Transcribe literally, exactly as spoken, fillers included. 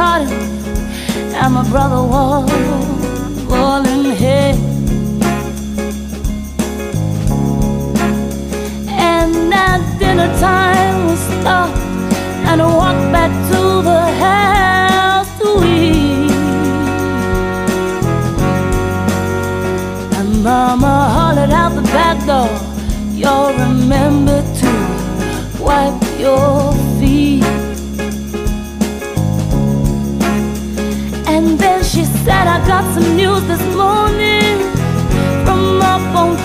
caught him, and my brother was falling head. And at dinner time we stopped and walked back to the house to eat. And Mama hollered out the back door, "You'll remember to wipe your feet." And then she said, "I got some news